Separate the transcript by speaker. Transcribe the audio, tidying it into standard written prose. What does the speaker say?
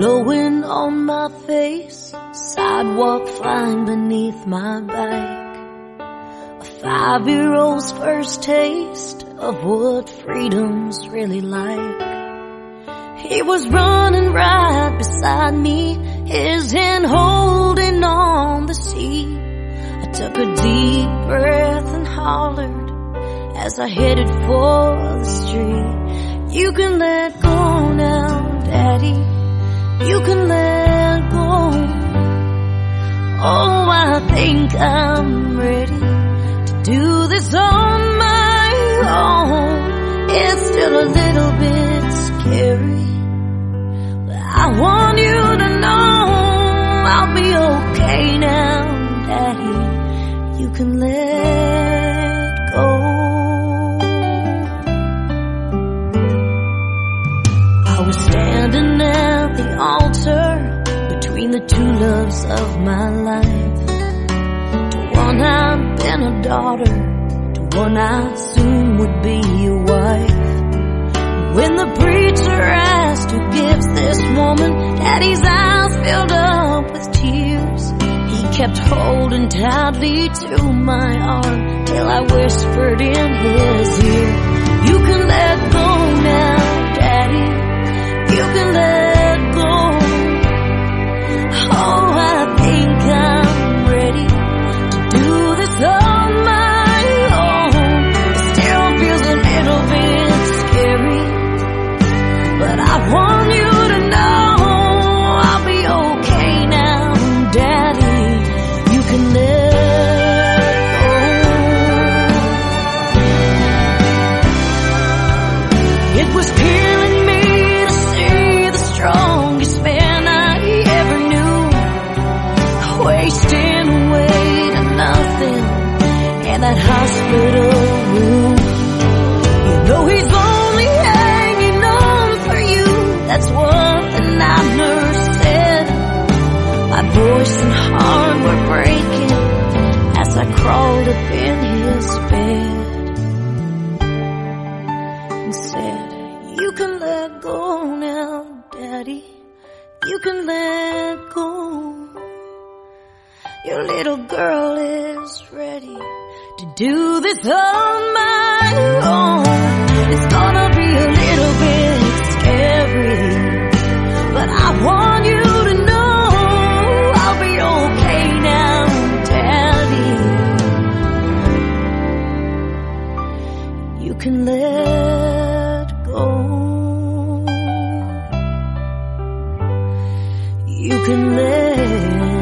Speaker 1: blowing on my face, sidewalk flying beneath my bike. A 5-year-old's first taste of what freedom's really like. He was running right beside me, his hand holding on the seat. I took a deep breath and hollered as I headed for the street. You can let go now, Daddy. You can let go. Oh, I think I'm ready to do this on my own. It's still a little bit scary, but I want you to know I'll be okay now, Daddy. You can let go. I was standing at the altar between the two loves of my life. To one I'd been a daughter, to one I soon would be a wife. When the preacher asked who gives this woman, Daddy's eyes filled up with tears. He kept holding tightly to my arm till I whispered in his ear, you can let go now, Daddy. You can let go. Oh, I think I'm ready to do this on my own. It still feels a little bit scary, but I want you to know I'll be okay now, Daddy. You can let go. It was killing me to see the strongest man I ever knew wasting away to nothing in that hospital room. You know he's only hanging on for you, that's what the night nurse said. My voice and heart were breaking as I crawled up in his bed and said, you can let go now, Daddy. You can let go. Your little girl is ready to do this on my own. It's gonna be a little bit scary, but I want you to know I'll be okay now, Daddy. You can let go. You can let